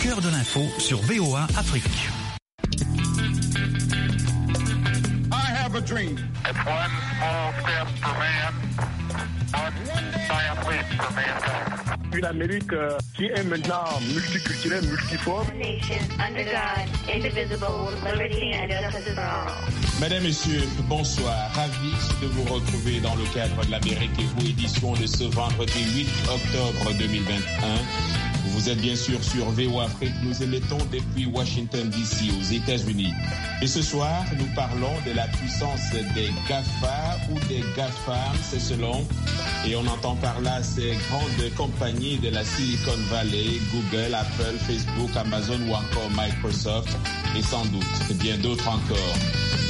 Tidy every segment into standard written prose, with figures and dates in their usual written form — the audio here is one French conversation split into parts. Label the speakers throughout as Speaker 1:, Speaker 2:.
Speaker 1: cœur de l'info sur VOA Afrique.
Speaker 2: I have a dream.
Speaker 3: It's one small step for man, one giant leap for mankind.
Speaker 2: Une Amérique qui est maintenant multiculturelle, multiforme.
Speaker 4: Nation under God, indivisible, with liberty and justice for all.
Speaker 5: Mesdames, Messieurs, bonsoir. Ravi de vous retrouver dans le cadre de l'Amérique et vous, édition de ce vendredi 8 octobre 2021. Vous êtes bien sûr sur VOA Afrique. Nous émettons depuis Washington DC aux États-Unis. Et ce soir, nous parlons de la puissance des GAFA ou des GAFAM, c'est selon. Et on entend par là ces grandes compagnies de la Silicon Valley, Google, Apple, Facebook, Amazon ou encore Microsoft et sans doute bien d'autres encore.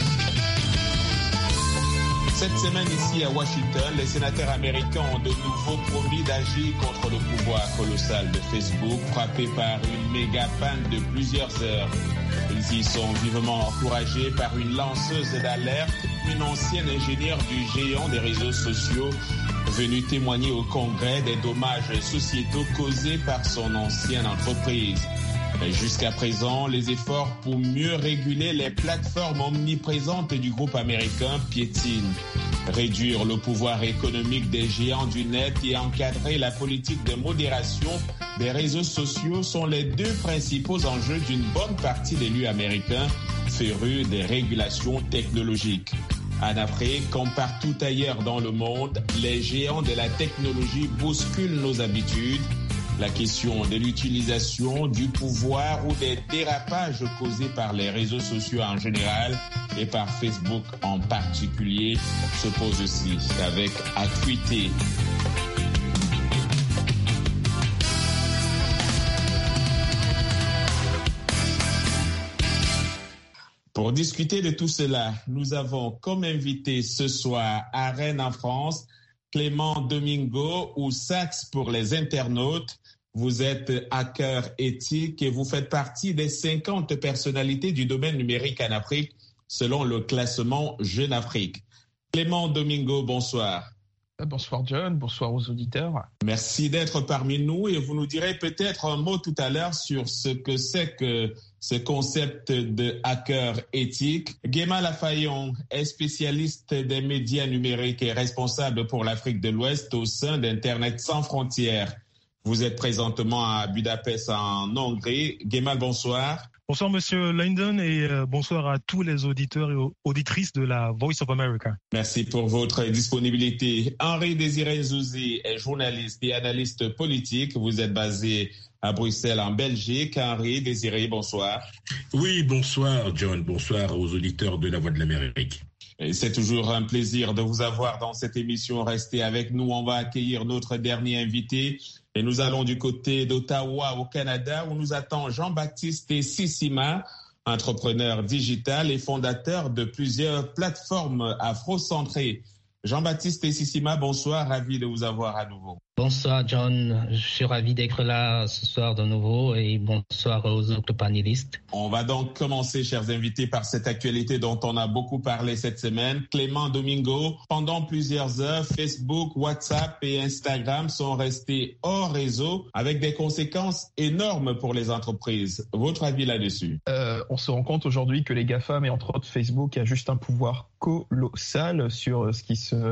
Speaker 5: Cette semaine ici à Washington, les sénateurs américains ont de nouveau promis d'agir contre le pouvoir colossal de Facebook, frappé par une méga panne de plusieurs heures. Ils y sont vivement encouragés par une lanceuse d'alerte, une ancienne ingénieure du géant des réseaux sociaux, venue témoigner au Congrès des dommages sociétaux causés par son ancienne entreprise. Jusqu'à présent, les efforts pour mieux réguler les plateformes omniprésentes du groupe américain piétinent. Réduire le pouvoir économique des géants du net et encadrer la politique de modération des réseaux sociaux sont les deux principaux enjeux d'une bonne partie d'élus américains férus des régulations technologiques. En Afrique, comme partout ailleurs dans le monde, les géants de la technologie bousculent nos habitudes. La question de l'utilisation du pouvoir ou des dérapages causés par les réseaux sociaux en général et par Facebook en particulier se pose aussi avec acuité. Pour discuter de tout cela, nous avons comme invité ce soir à Rennes en France, Clément Domingo ou Sax pour les internautes. Vous êtes hacker éthique et vous faites partie des 50 personnalités du domaine numérique en Afrique selon le classement Jeune Afrique. Clément Domingo, bonsoir.
Speaker 6: Bonsoir John, bonsoir aux auditeurs.
Speaker 5: Merci d'être parmi nous et vous nous direz peut-être un mot tout à l'heure sur ce que c'est que ce concept de hacker éthique. Guéma Lafayon est spécialiste des médias numériques et responsable pour l'Afrique de l'Ouest au sein d'Internet sans frontières. Vous êtes présentement à Budapest en Hongrie. Guémal, bonsoir.
Speaker 6: Bonsoir Monsieur London et bonsoir à tous les auditeurs et auditrices de la Voice of America.
Speaker 5: Merci pour votre disponibilité. Henri Désiré Zouzi est journaliste et analyste politique. Vous êtes basé à Bruxelles en Belgique. Henri Désiré, bonsoir.
Speaker 7: Oui, bonsoir John. Bonsoir aux auditeurs de la Voix de l'Amérique.
Speaker 5: Et c'est toujours un plaisir de vous avoir dans cette émission. Restez avec nous. On va accueillir notre dernier invité. Et nous allons du côté d'Ottawa au Canada où nous attend Jean-Baptiste Sissima, entrepreneur digital et fondateur de plusieurs plateformes afro-centrées. Jean-Baptiste Sissima, bonsoir, ravi de vous avoir à nouveau.
Speaker 8: Bonsoir John, je suis ravi d'être là ce soir de nouveau et bonsoir aux autres panélistes.
Speaker 5: On va donc commencer, chers invités, par cette actualité dont on a beaucoup parlé cette semaine. Clément Domingo, pendant plusieurs heures, Facebook, WhatsApp et Instagram sont restés hors réseau avec des conséquences énormes pour les entreprises. Votre avis là-dessus?
Speaker 6: On se rend compte aujourd'hui que les GAFAM et entre autres Facebook a juste un pouvoir colossal sur ce qui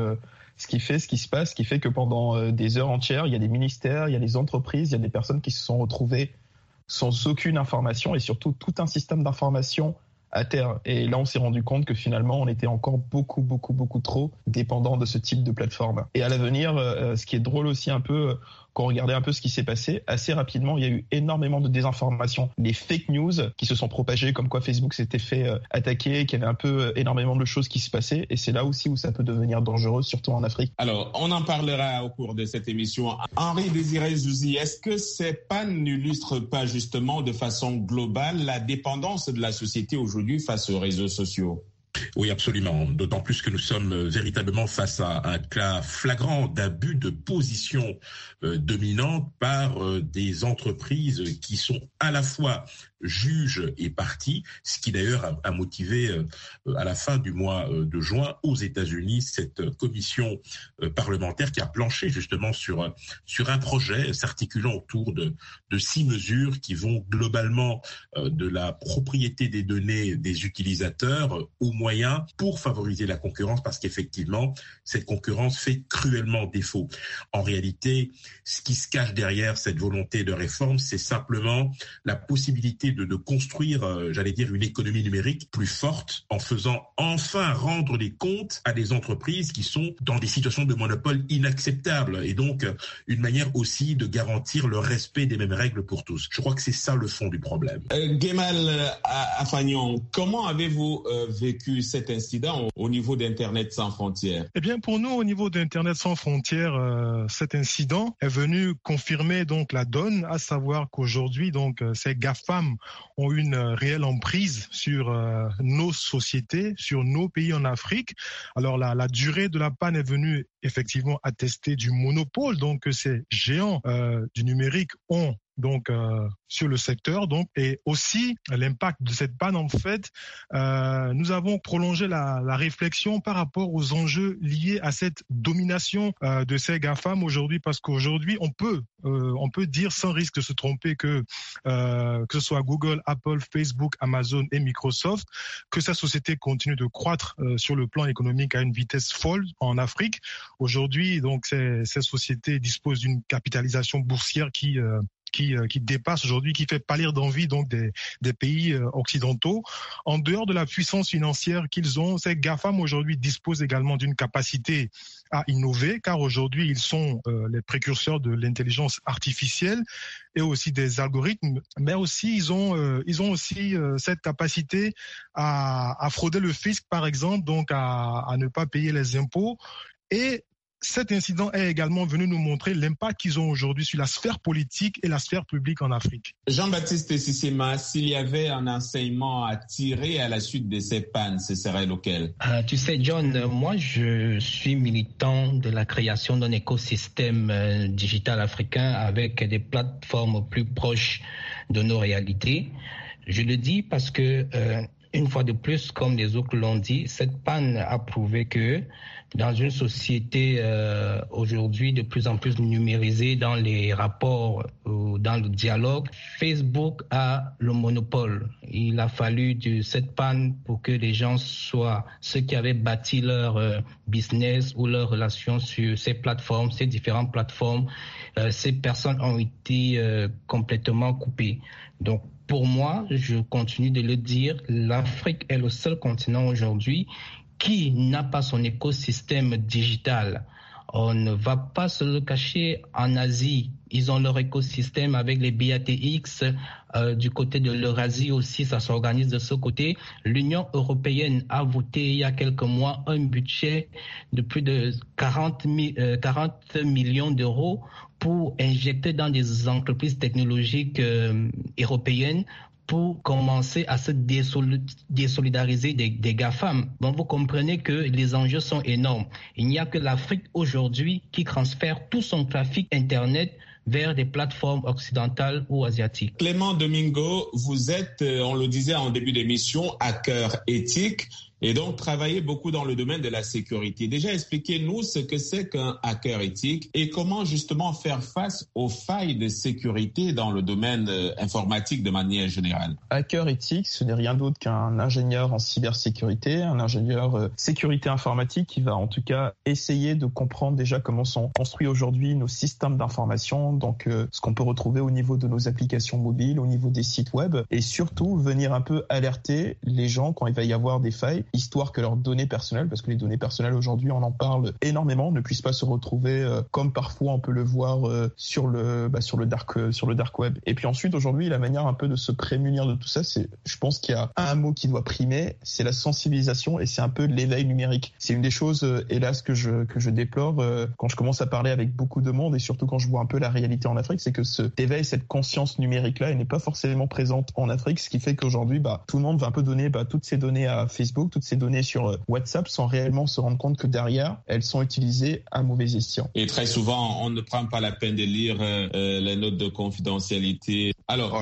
Speaker 6: se passe, ce qui fait que pendant des heures entières, il y a des ministères, il y a des entreprises, il y a des personnes qui se sont retrouvées sans aucune information et surtout tout un système d'information à terre. Et là, on s'est rendu compte que finalement, on était encore beaucoup trop dépendant de ce type de plateforme. Et à l'avenir, ce qui est drôle aussi un peu, quand on regardait un peu ce qui s'est passé, assez rapidement, il y a eu énormément de désinformation. Les fake news qui se sont propagées, comme quoi Facebook s'était fait attaquer, qu'il y avait un peu énormément de choses qui se passaient. Et c'est là aussi où ça peut devenir dangereux, surtout en Afrique.
Speaker 5: Alors, on en parlera au cours de cette émission. Henri Désiré Zouzi, est-ce que ces pannes n'illustrent pas justement de façon globale la dépendance de la société aujourd'hui face aux réseaux sociaux?
Speaker 7: Oui, absolument. D'autant plus que nous sommes véritablement face à un cas flagrant d'abus de position dominante par des entreprises qui sont à la fois juges et parties, ce qui d'ailleurs a motivé à la fin du mois de juin aux États-Unis cette commission parlementaire qui a planché justement sur un projet s'articulant autour de 6 mesures qui vont globalement de la propriété des données des utilisateurs aux moyens pour favoriser la concurrence, parce qu'effectivement cette concurrence fait cruellement défaut. En réalité, ce qui se cache derrière cette volonté de réforme, c'est simplement la possibilité de construire, j'allais dire, une économie numérique plus forte en faisant enfin rendre les comptes à des entreprises qui sont dans des situations de monopole inacceptables, et donc une manière aussi de garantir le respect des mêmes règles pour tous. Je crois que c'est ça le fond du problème.
Speaker 5: Gemal Afagnon, comment avez-vous vécu cet incident au niveau d'Internet sans frontières?
Speaker 9: Eh bien, pour nous, au niveau d'Internet sans frontières, cet incident est venu confirmer donc la donne, à savoir qu'aujourd'hui, donc, ces GAFAM ont une réelle emprise sur nos sociétés, sur nos pays en Afrique. Alors, la durée de la panne est venue effectivement attester du monopole donc que ces géants du numérique ont donc sur le secteur, donc, et aussi l'impact de cette panne. En fait, nous avons prolongé la réflexion par rapport aux enjeux liés à cette domination de ces GAFAM aujourd'hui, parce qu'aujourd'hui on peut dire sans risque de se tromper que ce soit Google, Apple, Facebook, Amazon et Microsoft, que ces sociétés continuent de croître sur le plan économique à une vitesse folle en Afrique. Aujourd'hui, donc, ces sociétés disposent d'une capitalisation boursière qui dépasse aujourd'hui, qui fait pâlir d'envie donc des pays occidentaux. En dehors de la puissance financière qu'ils ont, ces GAFAM aujourd'hui disposent également d'une capacité à innover, car aujourd'hui ils sont les précurseurs de l'intelligence artificielle et aussi des algorithmes, mais aussi ils ont aussi cette capacité à frauder le fisc, par exemple, donc à ne pas payer les impôts. Et cet incident est également venu nous montrer l'impact qu'ils ont aujourd'hui sur la sphère politique et la sphère publique en Afrique.
Speaker 5: Jean-Baptiste Sissema, s'il y avait un enseignement à tirer à la suite de ces pannes, ce serait lequel?
Speaker 8: Tu sais, John, moi je suis militant de la création d'un écosystème digital africain avec des plateformes plus proches de nos réalités. Je le dis parce que, une fois de plus, comme les autres l'ont dit, cette panne a prouvé que dans une société aujourd'hui de plus en plus numérisée dans les rapports ou dans le dialogue, Facebook a le monopole. Il a fallu cette panne pour que les gens soient ceux qui avaient bâti leur business ou leur relation sur ces plateformes, ces différentes plateformes. Ces personnes ont été complètement coupées. Donc, pour moi, je continue de le dire, l'Afrique est le seul continent aujourd'hui qui n'a pas son écosystème digital. On ne va pas se le cacher, en Asie, ils ont leur écosystème avec les BATX. Du côté de l'Eurasie aussi, ça s'organise de ce côté. L'Union européenne a voté il y a quelques mois un budget de plus de 40 millions d'euros pour injecter dans des entreprises technologiques européennes pour commencer à se désolidariser des GAFAM. Bon, vous comprenez que les enjeux sont énormes. Il n'y a que l'Afrique aujourd'hui qui transfère tout son trafic Internet vers des plateformes occidentales ou asiatiques.
Speaker 5: Clément Domingo, vous êtes, on le disait en début d'émission, hacker éthique et donc travaillez beaucoup dans le domaine de la sécurité. Déjà, expliquez-nous ce que c'est qu'un hacker éthique et comment justement faire face aux failles de sécurité dans le domaine informatique de manière générale.
Speaker 6: Hacker éthique, ce n'est rien d'autre qu'un ingénieur en cybersécurité, un ingénieur sécurité informatique qui va en tout cas essayer de comprendre déjà comment sont construits aujourd'hui nos systèmes d'information, donc ce qu'on peut retrouver au niveau de nos applications mobiles, au niveau des sites web, et surtout venir un peu alerter les gens quand il va y avoir des failles, histoire que leurs données personnelles, parce que les données personnelles aujourd'hui on en parle énormément, ne puissent pas se retrouver comme parfois on peut le voir sur le dark web. Et puis ensuite aujourd'hui la manière un peu de se prémunir de tout ça, c'est, je pense qu'il y a un mot qui doit primer, c'est la sensibilisation et c'est un peu l'éveil numérique. C'est une des choses hélas que je déplore quand je commence à parler avec beaucoup de monde et surtout quand je vois un peu la réalité en Afrique, c'est que cet éveil, cette conscience numérique là, elle n'est pas forcément présente en Afrique, ce qui fait qu'aujourd'hui tout le monde va un peu donner toutes ses données à Facebook, toutes ces données sur WhatsApp sans réellement se rendre compte que derrière, elles sont utilisées à mauvais escient.
Speaker 5: Et très souvent, on ne prend pas la peine de lire les notes de confidentialité. Alors,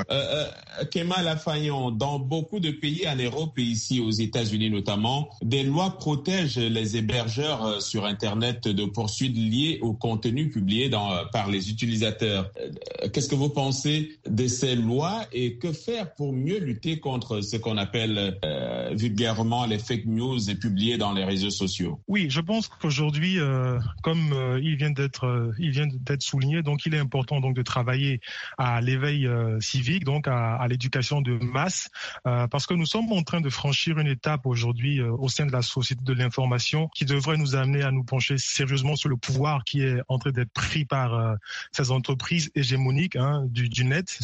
Speaker 5: Kemal Afagnon, dans beaucoup de pays en Europe et ici aux États-Unis notamment, des lois protègent les hébergeurs sur Internet de poursuites liées au contenu publié par les utilisateurs. Qu'est-ce que vous pensez de ces lois et que faire pour mieux lutter contre ce qu'on appelle vulgairement les fake news publiées dans les réseaux sociaux?
Speaker 9: Oui, je pense qu'aujourd'hui, comme il vient d'être souligné, donc il est important donc de travailler à l'éveil civique, donc à l'éducation de masse, parce que nous sommes en train de franchir une étape aujourd'hui au sein de la société de l'information qui devrait nous amener à nous pencher sérieusement sur le pouvoir qui est en train d'être pris par ces entreprises hégémoniques du net,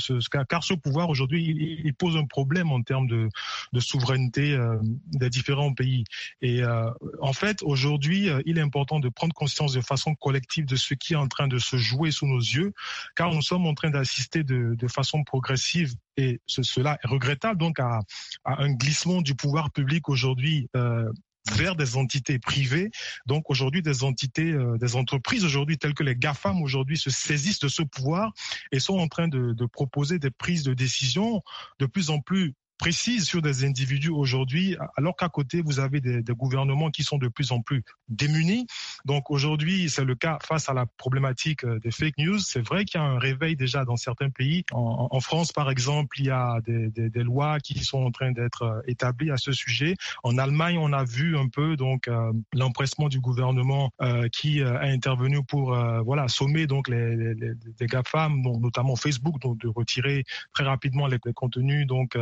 Speaker 9: car ce pouvoir aujourd'hui il pose un problème en termes de souveraineté des différents pays. Et en fait aujourd'hui il est important de prendre conscience de façon collective de ce qui est en train de se jouer sous nos yeux, car nous sommes en train d'assister de façon progressive, et cela est regrettable, donc à un glissement du pouvoir public aujourd'hui vers des entités privées. Donc aujourd'hui, des entreprises aujourd'hui telles que les GAFAM aujourd'hui se saisissent de ce pouvoir et sont en train de proposer des prises de décision de plus en plus précise sur des individus aujourd'hui, alors qu'à côté, vous avez des gouvernements qui sont de plus en plus démunis. Donc aujourd'hui, c'est le cas face à la problématique des fake news. C'est vrai qu'il y a un réveil déjà dans certains pays. En France, par exemple, il y a des lois qui sont en train d'être établies à ce sujet. En Allemagne, on a vu un peu donc l'empressement du gouvernement qui a intervenu pour sommer donc les GAFAM, donc, notamment Facebook, donc de retirer très rapidement les contenus donc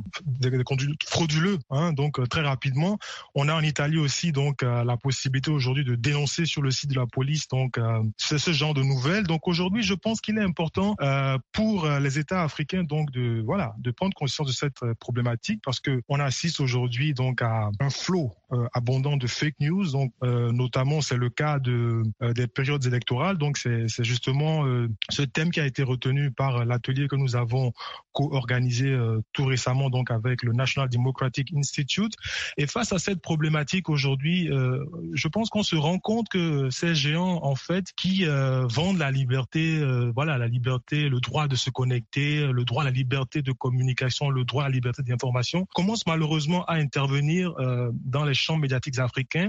Speaker 9: des contenus frauduleux, donc très rapidement. On a en Italie aussi donc la possibilité aujourd'hui de dénoncer sur le site de la police donc c'est ce genre de nouvelles. Donc aujourd'hui, je pense qu'il est important pour les États africains donc de prendre conscience de cette problématique, parce que on assiste aujourd'hui donc à un flot abondant de fake news. Donc notamment c'est le cas des périodes électorales. Donc c'est justement ce thème qui a été retenu par l'atelier que nous avons co-organisé tout récemment donc avec le National Democratic Institute. Et face à cette problématique aujourd'hui, je pense qu'on se rend compte que ces géants en fait qui vendent la liberté, la liberté, le droit de se connecter, le droit à la liberté de communication, le droit à la liberté d'information, commencent malheureusement à intervenir dans les champs médiatiques africains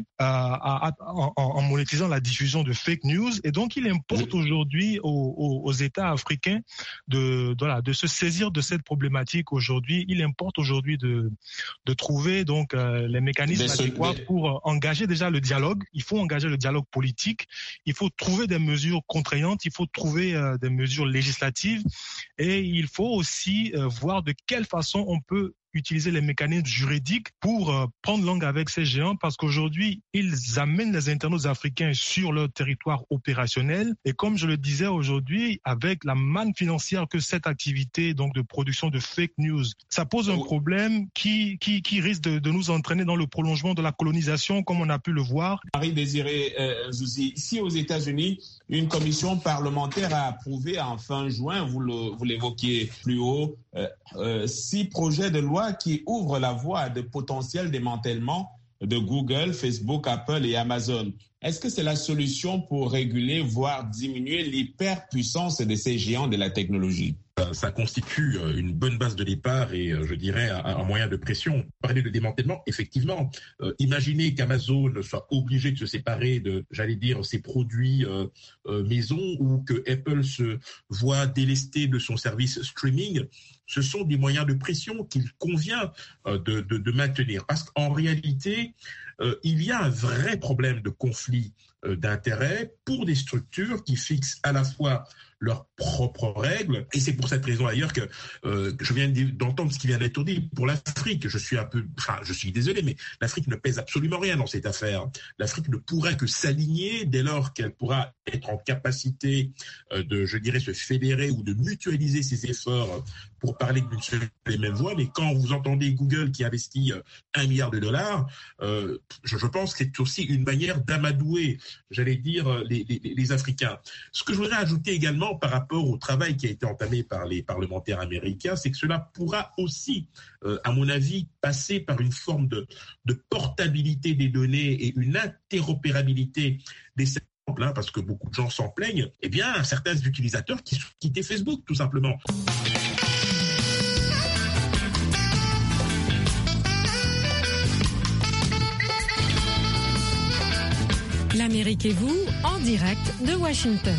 Speaker 9: en monétisant la diffusion de fake news. Et donc il importe aujourd'hui aux États africains de se saisir de cette problématique aujourd'hui. Il importe aujourd'hui de trouver donc les mécanismes adéquats pour engager déjà le dialogue. Il faut engager le dialogue politique. Il faut trouver des mesures contraignantes. Il faut trouver des mesures législatives. Et il faut aussi voir de quelle façon on peut utiliser les mécanismes juridiques pour prendre langue avec ces géants, parce qu'aujourd'hui, ils amènent les internautes africains sur leur territoire opérationnel. Et comme je le disais aujourd'hui, avec la manne financière que cette activité donc de production de fake news, ça pose un problème qui risque de nous entraîner dans le prolongement de la colonisation, comme on a pu le voir.
Speaker 5: Marie-Désirée Zouzi, ici aux États-Unis, une commission parlementaire a approuvé en fin juin, vous l'évoquiez plus haut, 6 projets de loi qui ouvrent la voie à de potentiels démantèlements de Google, Facebook, Apple et Amazon. Est-ce que c'est la solution pour réguler, voire diminuer l'hyperpuissance de ces géants de la technologie?
Speaker 7: Ça constitue une bonne base de départ et je dirais un moyen de pression. Parler de démantèlement, effectivement. Imaginez qu'Amazon soit obligé de se séparer de, ses produits maison, ou que Apple se voit délesté de son service streaming. Ce sont des moyens de pression qu'il convient de maintenir. Parce qu'en réalité, il y a un vrai problème de conflit d'intérêts pour des structures qui fixent à la fois leurs propres règles. Et c'est pour cette raison d'ailleurs que je viens d'entendre ce qui vient d'être dit pour l'Afrique. Je suis désolé, mais l'Afrique ne pèse absolument rien dans cette affaire. L'Afrique ne pourrait que s'aligner dès lors qu'elle pourra être en capacité de, se fédérer ou de mutualiser ses efforts pour parler d'une seule et même voix, mais quand vous entendez Google qui investit $1 milliard, je pense que c'est aussi une manière d'amadouer, j'allais dire, les Africains. Ce que je voudrais ajouter également par rapport au travail qui a été entamé par les parlementaires américains, c'est que cela pourra aussi, à mon avis, passer par une forme de portabilité des données et une interopérabilité des services, parce que beaucoup de gens s'en plaignent, eh bien, certains utilisateurs qui quittaient Facebook, tout simplement.
Speaker 10: L'Amérique et vous, en direct de Washington.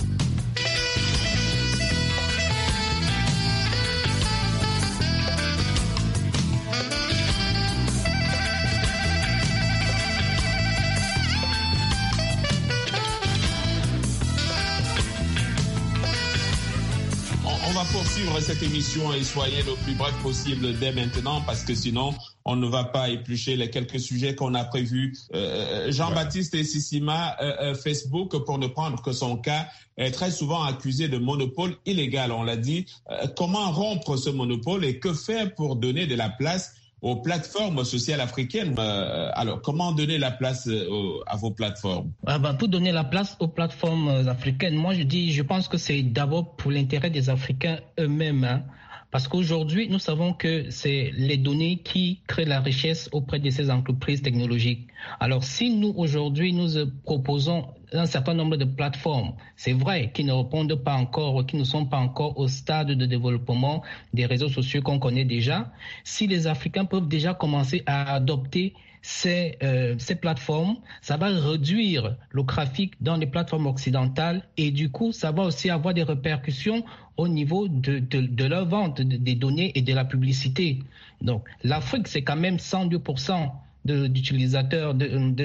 Speaker 5: On va poursuivre cette émission et soyez le plus bref possible dès maintenant parce que sinon on ne va pas éplucher les quelques sujets qu'on a prévus. Jean-Baptiste Sissima, Facebook, pour ne prendre que son cas, est très souvent accusé de monopole illégal, on l'a dit. Comment rompre ce monopole et que faire pour donner de la place aux plateformes sociales africaines? Alors, comment donner la place à vos plateformes?
Speaker 8: Pour donner la place aux plateformes africaines, moi je pense que c'est d'abord pour l'intérêt des Africains eux-mêmes. Parce qu'aujourd'hui, nous savons que c'est les données qui créent la richesse auprès de ces entreprises technologiques. Alors, si nous, aujourd'hui, nous proposons un certain nombre de plateformes, c'est vrai, qui ne répondent pas encore, qui ne sont pas encore au stade de développement des réseaux sociaux qu'on connaît déjà, si les Africains peuvent déjà commencer à adopter ces plateformes, ça va réduire le trafic dans les plateformes occidentales et du coup, ça va aussi avoir des répercussions au niveau de leur vente des données et de la publicité. Donc, l'Afrique, c'est quand même 102% d'utilisateurs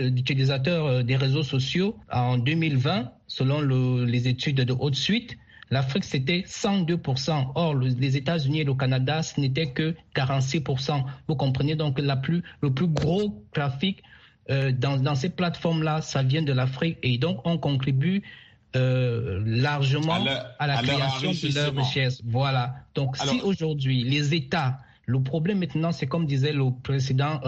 Speaker 8: des réseaux sociaux en 2020, selon les études de Haute Suite. L'Afrique, c'était 102%. Or, les États-Unis et le Canada, ce n'était que 46%. Vous comprenez donc le plus gros trafic dans ces plateformes-là, ça vient de l'Afrique. Et donc, on contribue largement à la création de leur richesse. Voilà. Donc, si aujourd'hui, les États... Le problème maintenant, c'est comme disait le précédent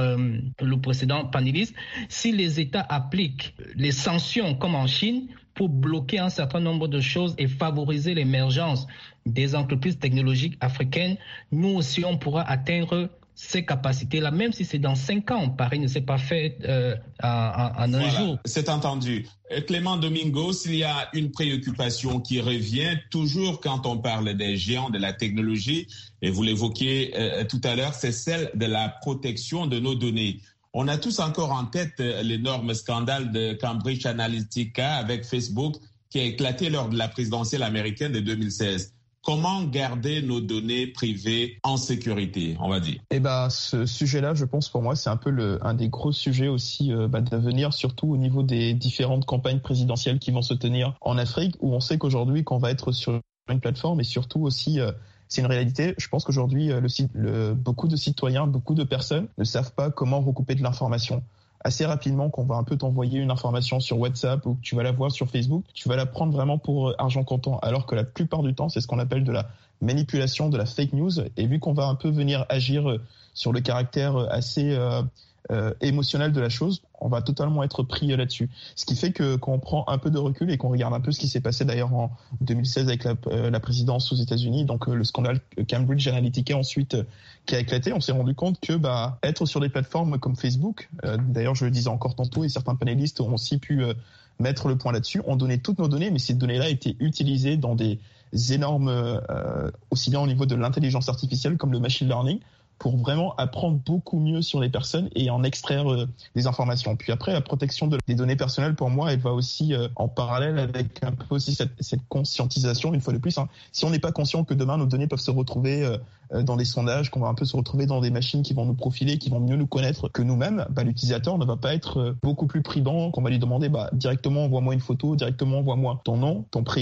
Speaker 8: panéliste, si les États appliquent les sanctions comme en Chine pour bloquer un certain nombre de choses et favoriser l'émergence des entreprises technologiques africaines, nous aussi on pourra atteindre ces capacités-là, même si c'est dans 5 ans. Paris ne s'est pas fait en un jour.
Speaker 5: C'est entendu. Clément Domingos, il y a une préoccupation qui revient toujours quand on parle des géants de la technologie, et vous l'évoquiez tout à l'heure, c'est celle de la protection de nos données. On a tous encore en tête l'énorme scandale de Cambridge Analytica avec Facebook qui a éclaté lors de la présidentielle américaine de 2016. Comment garder nos données privées en sécurité, on va dire?
Speaker 6: Ce sujet-là, je pense pour moi, c'est un peu un des gros sujets aussi d'avenir, surtout au niveau des différentes campagnes présidentielles qui vont se tenir en Afrique, où on sait qu'aujourd'hui, qu'on va être sur une plateforme et surtout aussi, c'est une réalité. Je pense qu'aujourd'hui, beaucoup de citoyens, beaucoup de personnes ne savent pas comment recouper de l'information. Assez rapidement, qu'on va un peu t'envoyer une information sur WhatsApp ou que tu vas la voir sur Facebook, tu vas la prendre vraiment pour argent comptant. Alors que la plupart du temps, c'est ce qu'on appelle de la manipulation, de la fake news. Et vu qu'on va un peu venir agir sur le caractère assez émotionnel de la chose, on va totalement être pris là-dessus. Ce qui fait que quand on prend un peu de recul et qu'on regarde un peu ce qui s'est passé d'ailleurs en 2016 avec la présidence aux États-Unis, donc le scandale Cambridge Analytica ensuite qui a éclaté, on s'est rendu compte que être sur des plateformes comme Facebook, d'ailleurs je le disais encore tantôt et certains panélistes ont aussi pu mettre le point là-dessus, on donnait toutes nos données, mais ces données-là étaient utilisées dans des énormes, aussi bien au niveau de l'intelligence artificielle comme le machine learning, pour vraiment apprendre beaucoup mieux sur les personnes et en extraire des informations. Puis après, la protection des données personnelles, pour moi, elle va aussi en parallèle avec un peu aussi cette conscientisation, une fois de plus. Si on n'est pas conscient que demain, nos données peuvent se retrouver dans des sondages, qu'on va un peu se retrouver dans des machines qui vont nous profiler, qui vont mieux nous connaître que nous-mêmes, l'utilisateur ne va pas être beaucoup plus prudent, qu'on va lui demander directement envoie-moi une photo, directement envoie-moi ton nom, ton prénom,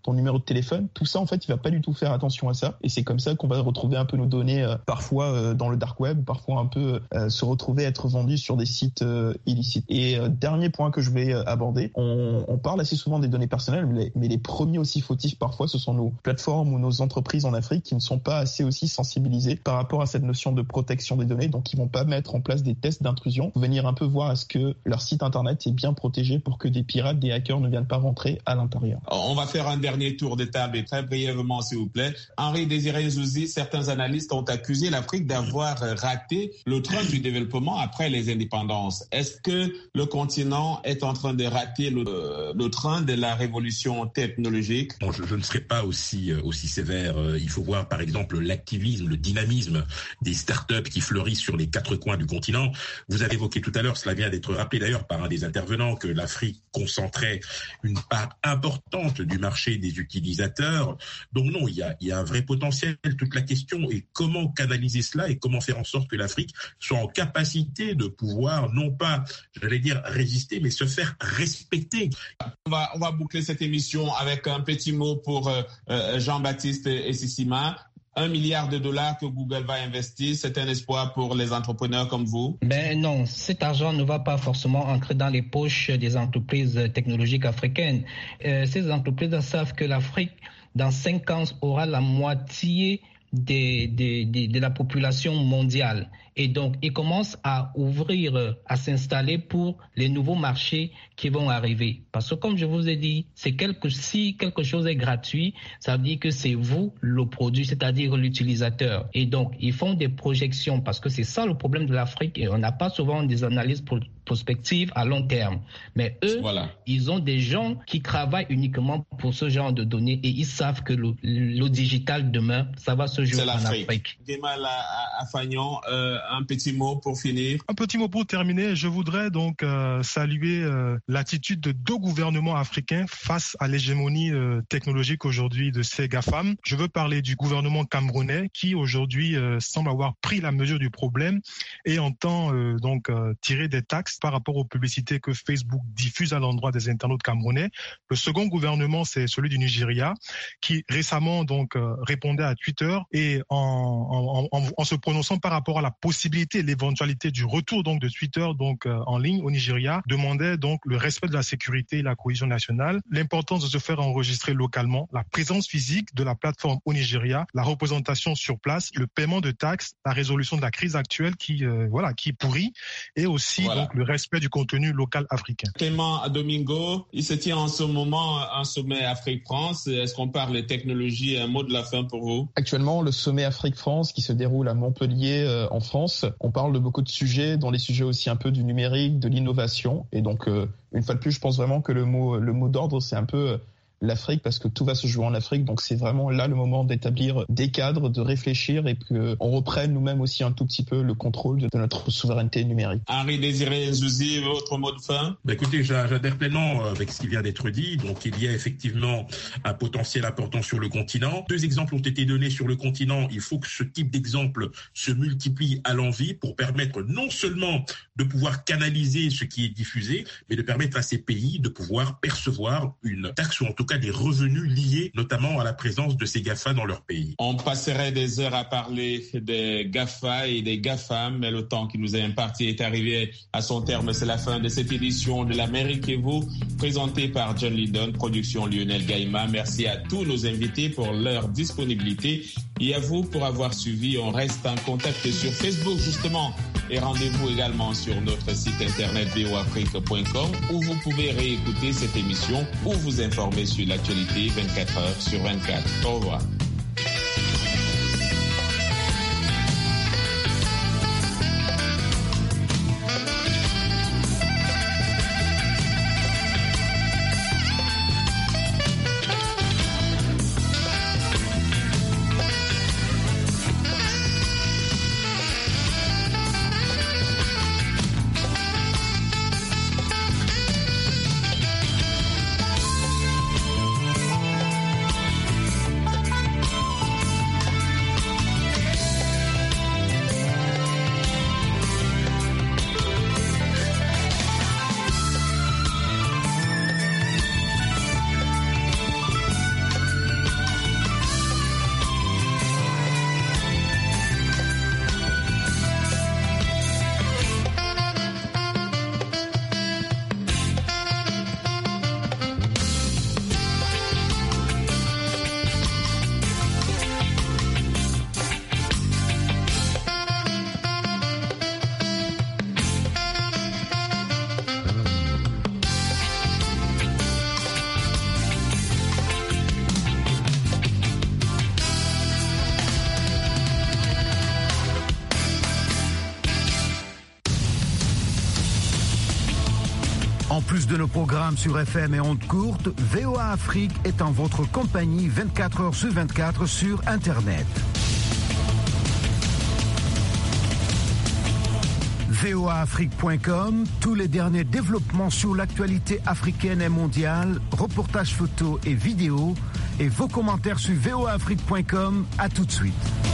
Speaker 6: ton numéro de téléphone. Tout ça, en fait, il va pas du tout faire attention à ça. Et c'est comme ça qu'on va retrouver un peu nos données, parfois dans le dark web, parfois un peu se retrouver être vendus sur des sites illicites. Et dernier point que je vais aborder, on parle assez souvent des données personnelles, mais les premiers aussi fautifs parfois, ce sont nos plateformes ou nos entreprises en Afrique qui ne sont pas assez aussi sensibilisées par rapport à cette notion de protection des données, donc ils vont pas mettre en place des tests d'intrusion, venir un peu voir est-ce que leur site internet est bien protégé pour que des pirates, des hackers ne viennent pas rentrer à l'intérieur.
Speaker 5: On va faire un dernier tour de table, et très brièvement s'il vous plaît. Henri Désiré Nzouzi, certains analystes ont accusé l'Afrique d'avoir raté le train du développement après les indépendances. Est-ce que le continent est en train de rater le train de la révolution technologique?
Speaker 7: Bon, je ne serai pas aussi sévère. Il faut voir par exemple l'activisme, le dynamisme des startups qui fleurissent sur les quatre coins du continent. Vous avez évoqué tout à l'heure, cela vient d'être rappelé d'ailleurs par un des intervenants, que l'Afrique concentrait une part importante du marché des utilisateurs. Donc non, il y a un vrai potentiel. Toute la question est comment canaliser cela et comment faire en sorte que l'Afrique soit en capacité de pouvoir, non pas, j'allais dire, résister, mais se faire respecter.
Speaker 5: On va boucler cette émission avec un petit mot pour Jean-Baptiste Essissima. $1 milliard que Google va investir, c'est un espoir pour les entrepreneurs comme vous?
Speaker 8: Ben non, cet argent ne va pas forcément entrer dans les poches des entreprises technologiques africaines. Ces entreprises savent que l'Afrique, dans 5 ans, aura la moitié de la population mondiale. Et donc, ils commencent à ouvrir, à s'installer pour les nouveaux marchés qui vont arriver. Parce que comme je vous ai dit, si quelque chose est gratuit, ça veut dire que c'est vous le produit, c'est-à-dire l'utilisateur. Et donc, ils font des projections parce que c'est ça le problème de l'Afrique. Et on n'a pas souvent des analyses prospectives à long terme. Mais eux, ils ont des gens qui travaillent uniquement pour ce genre de données et ils savent que le digital demain, ça va se jouer en Afrique.
Speaker 5: Gemal Afagnon, un petit mot pour finir.
Speaker 9: Un petit mot pour terminer. Je voudrais donc saluer l'attitude de 2 gouvernements africains face à l'hégémonie technologique aujourd'hui de ces GAFAM. Je veux parler du gouvernement camerounais qui aujourd'hui semble avoir pris la mesure du problème et entend donc tirer des taxes par rapport aux publicités que Facebook diffuse à l'endroit des internautes camerounais. Le second gouvernement, c'est celui du Nigeria qui récemment donc répondait à Twitter et en se prononçant par rapport à la possibilité, l'éventualité du retour donc de Twitter donc en ligne au Nigeria, demandait donc le respect de la sécurité et la cohésion nationale, l'importance de se faire enregistrer localement, la présence physique de la plateforme au Nigeria, la représentation sur place, le paiement de taxes, la résolution de la crise actuelle qui pourrit et aussi donc le respect du contenu local africain.
Speaker 5: Clément Domingo, il se tient en ce moment un sommet Afrique-France. Est-ce qu'on parle de technologie? Un mot de la fin pour vous?
Speaker 6: Actuellement, le sommet Afrique-France qui se déroule à Montpellier en France, on parle de beaucoup de sujets, dont les sujets aussi un peu du numérique, de l'innovation. Et donc, une fois de plus, je pense vraiment que le mot d'ordre, c'est un peu l'Afrique, parce que tout va se jouer en Afrique. Donc c'est vraiment là le moment d'établir des cadres, de réfléchir et qu'on reprenne nous-mêmes aussi un tout petit peu le contrôle de notre souveraineté numérique.
Speaker 5: Henri Désiré Nzouzi, votre mot de fin?
Speaker 7: Écoutez, j'adhère pleinement avec ce qui vient d'être dit. Donc il y a effectivement un potentiel important sur le continent. 2 exemples ont été donnés sur le continent. Il faut que ce type d'exemple se multiplie à l'envi pour permettre non seulement de pouvoir canaliser ce qui est diffusé, mais de permettre à ces pays de pouvoir percevoir une taxe ou en tout cas des revenus liés notamment à la présence de ces GAFA dans leur pays.
Speaker 5: On passerait des heures à parler des GAFA et des GAFAM, mais le temps qui nous est imparti est arrivé à son terme. C'est la fin de cette édition de l'Amérique et vous, présentée par John Lydon, production Lionel Gaïma. Merci à tous nos invités pour leur disponibilité et à vous pour avoir suivi. On reste en contact sur Facebook justement et rendez-vous également sur notre site internet voafrique.com où vous pouvez réécouter cette émission ou vous informer sur l'actualité 24 heures sur 24. Au revoir.
Speaker 11: En plus de nos programmes sur FM et ondes courtes, VOA Afrique est en votre compagnie 24 heures sur 24 sur Internet. voaafrique.com, tous les derniers développements sur l'actualité africaine et mondiale, reportages photos et vidéos, et vos commentaires sur voaafrique.com. À tout de suite.